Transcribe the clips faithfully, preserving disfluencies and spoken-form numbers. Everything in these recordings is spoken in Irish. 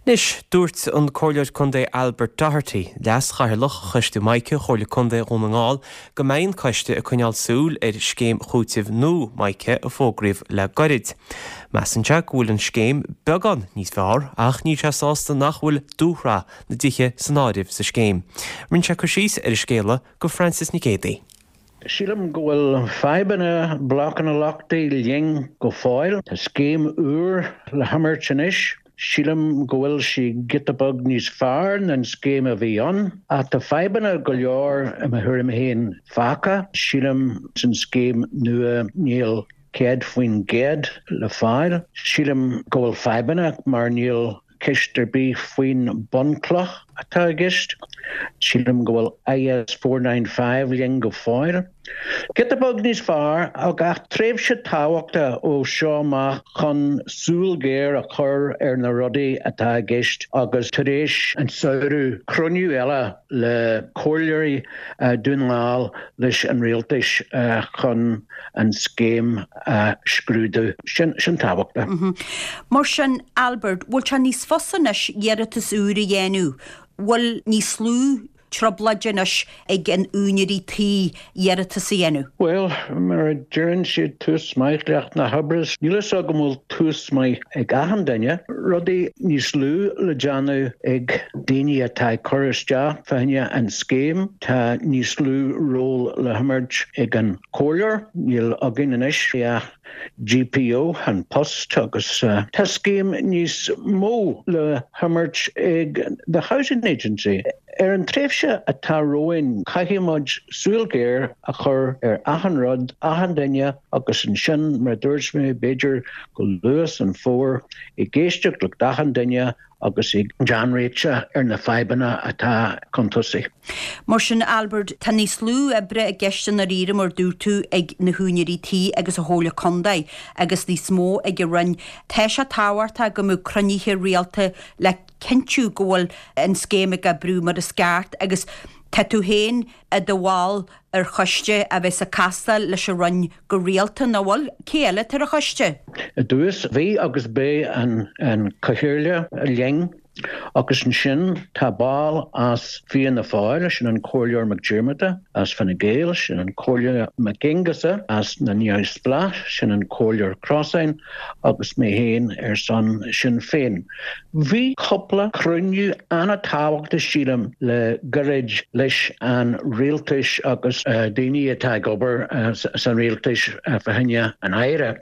Nis dúirt an cóilead chundé Albert Doherty, leas chairlach chuiste Maice chóirla chundé Rónaáil go main coiste a chuneal súl ar scéim chúitimh nó Maice a fógriomh le gorid. Messenger bhfuil an scéim beagán níos fearr ach ní se sásta nach bhfuil dúthra na dithe san áirimh sa scéim. Rinn se chu síos ar scéala go Francis Nicédaí. Sílam go bhfuil feibena blochan a lochtaí ling go fáil, tá scéim úr le hamartanis. Sílam go bhfuil si gitabag níos fearr na scéim a bhí an. A tá feibena go leor a thuirim héin faca. Sílam san scéim nua níl céad faoin géad le fáil. Sílam go bhfuil feibena mar níl cistear bí faoin bunclach atá gist. Sílam go bhfuil I S four ninety-five ling go fáil. Gitabag níos fearr ag ach tréimhse tábhachta ó seo má chun súlgéir a chur ar na rudaí atá gist agus taréis an saoirú cruniú eile le cóileirí uh, dúnláil leis an rialtais uh, chun an scéim uh, scrúdú sin, sin tábhachta. Mm-hmm. Mar sin Albert, bhfuil se níos fosanis dhearratas úr a dhéanú, bhfuil níos slú trobladjanis ag an únirí tí dhearratas a dhéanú? Well, mar a dúrann siad tús maith leat na habras, nílas a go múl tús maith ag ahan daine, rudaí níos lú le deanú ag daoine atá choristea fahinne an scéim, tá níos lú ról le hamart ag an cóilear, níl agin inis a G P O an post agus uh, tá scéim níos mó le hamart ag the Housing Agency. Er an tréimhse atá roin caiimiid súlgéir a chur ar ahan rud, ahan daine agus an sin mar dúirt mé beidir go luas an fór i géisteach le dahan daine agus i Janréitse ar na feibena atá contusaí. Mar sin Albert, tá níos lú ebre a gestan a ríre mar dúirtú ag na húnirí tí agus a hóla condaid agus níos mó ag a rinn teis a táhairta go mú croníthe rialta le cinú ggóil an scéime a brú mar a sceart agus tá tú héin a do bháil ar choiste a bheits a castal leis a rinn go rialta na bháil céile tar a choiste. Dúis bhí agus bé an, an cothíirle a ling agus an sin tá báil as fian na fáil sin an cóilear McDermott as fan na Gael sin an cóilear McGingasa as na Níos Splash sin an cóilear Crossain agus mé héin ar son sin féin. Bhí coppla cruniú anna tábhachta sílam le garid leis an rialtais agus uh, daoine atá gobar uh, san rialtais uh, fahinne an éire.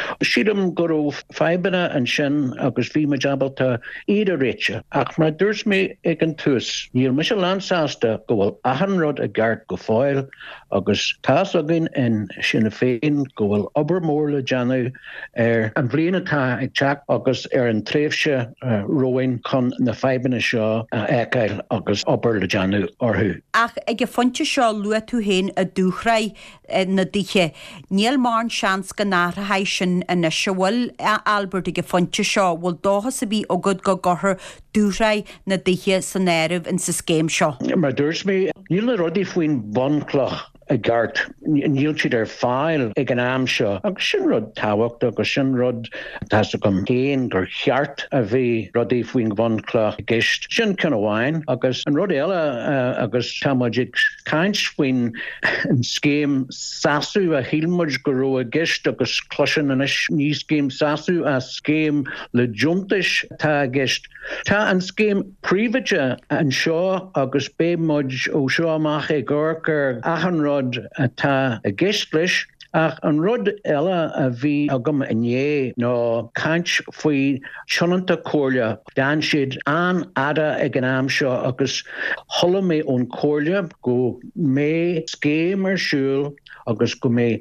Sílam go raibh feibena an sin agus bhí me jabalta iad a réit ach mar dúirt mé ag an tús. Níl me se landsáasta go bhfuil ahan rud a gceart go fáil agus tás agin in sinna féin go bhfuil obair mór le deanú ar an bhliain atá ag teach agus ar an tréimhse uh, roin chun na feibena seo uh, écail agus obair le deanú orthú. Ach ag a fonte seo lua tú héin a dúchraid na dithe. Níl mar seans go náthaid sin a bhfuil Albert ag a fonte seo bhfuil dóchas a bhí ógad go gothair dúthraid na dithe san éirimh in sa scéim seo. Mar dúirt mé níl na rudaí faoin bunclach a gart, níl siad ar fáil ag an am seo. Agus sin rud tábhacht agus sin rud tása gom céin gur cheart a bhí rudaí faoin bunclach gist. Sin cin amháin agus an rud eile uh, agus támuid caint faoin an scéim sasú a hílmuid go raibh a gist agus cloisin inis níos scéim sasú a scéim le juntais tá gist. Tá an scéim príomhaide an seo agus bémuid ó seo amach ag gcóircar ahan rud atá a gist leis ach an rud eile a bhí agam inné nó caint faoi tionanta cóirle dan siad an ada ag an am seo agus thola mé ón cóirle go mé scéim ar siúil agus go mé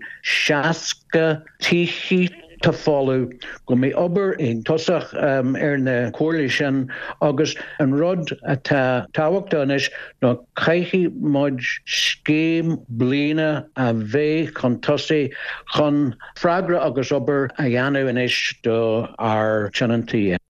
seasca tíchi ta follow go mé obair in tosach um, ar na cóirla sin agus an rud atá tábhachta anis nó caiichi muid scéim bliana a bheith chun tosaí chun freagra agus obair a dhéanamh inis do ar tionantaí.